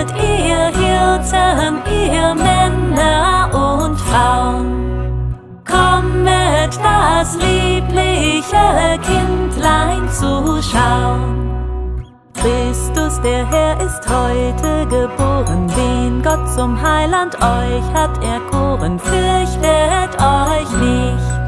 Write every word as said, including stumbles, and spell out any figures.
Kommet ihr Hirten, ihr Männer und Frauen, kommet das liebliche Kindlein zu schauen. Christus der Herr ist heute geboren, den Gott zum Heiland euch hat erkoren, fürchtet euch nicht.